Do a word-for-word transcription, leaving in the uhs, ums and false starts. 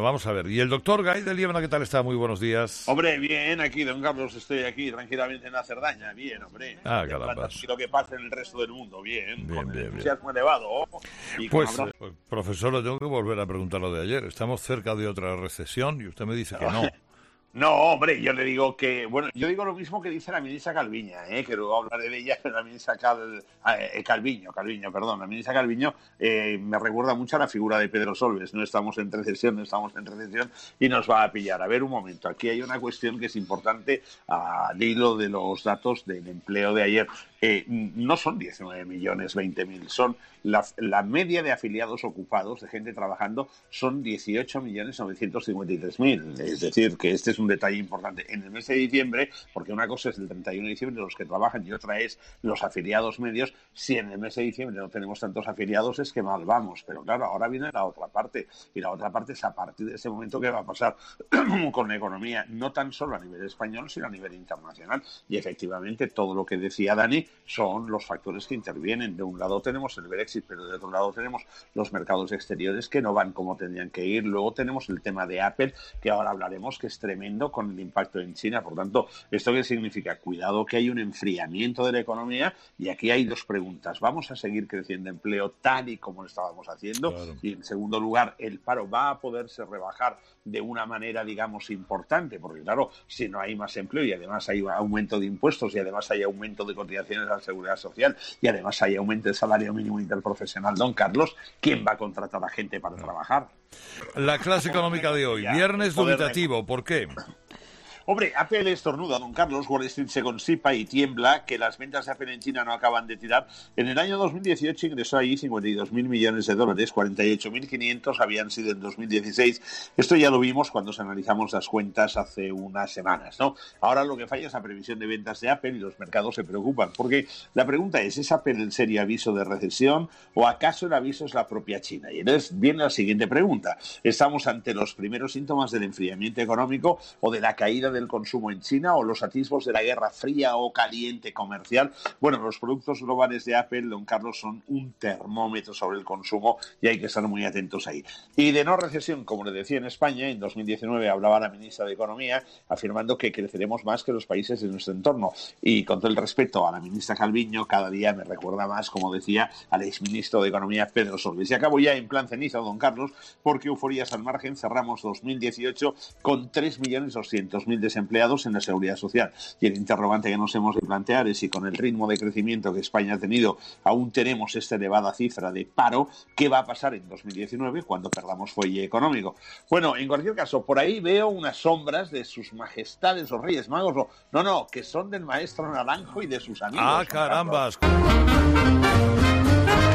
vamos a ver. ¿Y el doctor Gay de Liébana, qué tal está? Muy buenos días. Hombre, bien, aquí, don Carlos, estoy aquí tranquilamente en la Cerdaña. Bien, hombre. Ah, caramba. Y lo que pasa en el resto del mundo, bien. Bien, con bien, el entusiasmo bien. elevado. Y Pues, con eh, profesor, le tengo que volver a preguntar lo de ayer. Estamos cerca de otra recesión y usted me dice que no. No, hombre, yo le digo que... Bueno, yo digo lo mismo que dice la ministra Calviño, ¿eh? Que luego hablaré de ella, pero la ministra Cal, eh, Calviño, Calviño, perdón, la ministra Calviño eh, me recuerda mucho a la figura de Pedro Solbes. No estamos en recesión, no estamos en recesión y nos va a pillar. A ver, un momento, aquí hay una cuestión que es importante al hilo de los datos del empleo de ayer. Eh, no son diecinueve millones veinte mil, son la, la media de afiliados ocupados, de gente trabajando, son dieciocho millones novecientos cincuenta y tres mil. Es decir, que este es un detalle importante. En el mes de diciembre, porque una cosa es el treinta y uno de diciembre los que trabajan y otra es los afiliados medios, si en el mes de diciembre no tenemos tantos afiliados es que mal vamos. Pero claro, ahora viene la otra parte. Y la otra parte es a partir de ese momento qué va a pasar con la economía, no tan solo a nivel español, sino a nivel internacional. Y efectivamente, todo lo que decía Dani son los factores que intervienen. De un lado tenemos el Brexit, pero de otro lado tenemos los mercados exteriores que no van como tendrían que ir. Luego tenemos el tema de Apple, que ahora hablaremos, que es tremendo con el impacto en China. Por tanto, ¿esto qué significa? Cuidado, que hay un enfriamiento de la economía y aquí hay dos preguntas. ¿Vamos a seguir creciendo empleo tal y como lo estábamos haciendo? Claro. Y en segundo lugar, ¿el paro va a poderse rebajar de una manera, digamos, importante? Porque claro, si no hay más empleo y además hay aumento de impuestos y además hay aumento de cotizaciones a la Seguridad Social y además hay aumento del salario mínimo interprofesional, don Carlos, ¿quién va a contratar a gente para trabajar? La clase económica de hoy, viernes dubitativo, ¿por qué? Hombre, Apple estornuda, don Carlos, Wall Street se constipa y tiembla, que las ventas de Apple en China no acaban de tirar. En el año dos mil dieciocho ingresó ahí cincuenta y dos mil millones de dólares, cuarenta y ocho mil quinientos habían sido en dos mil dieciséis. Esto ya lo vimos cuando analizamos las cuentas hace unas semanas, ¿no? Ahora lo que falla es la previsión de ventas de Apple y los mercados se preocupan, porque la pregunta es, ¿es Apple el serio aviso de recesión o acaso el aviso es la propia China? Y entonces viene la siguiente pregunta. ¿Estamos ante los primeros síntomas del enfriamiento económico o de la caída del consumo en China o los atisbos de la guerra fría o caliente comercial? Bueno, los productos globales de Apple, don Carlos, son un termómetro sobre el consumo y hay que estar muy atentos ahí. Y de no recesión, como le decía en España, en dos mil diecinueve hablaba la ministra de Economía afirmando que creceremos más que los países de nuestro entorno. Y con todo el respeto a la ministra Calviño, cada día me recuerda más, como decía, al exministro de Economía Pedro Solbes. Y acabo ya en plan ceniza, don Carlos, porque euforías al margen, cerramos dos mil dieciocho con tres millones doscientos mil desempleados en la Seguridad Social. Y el interrogante que nos hemos de plantear es si con el ritmo de crecimiento que España ha tenido aún tenemos esta elevada cifra de paro, ¿qué va a pasar en dos mil diecinueve cuando perdamos fuelle económico? Bueno, en cualquier caso, por ahí veo unas sombras de sus majestades los Reyes Magos, o, no, no, que son del maestro Naranjo y de sus amigos. ¡Ah, carambas!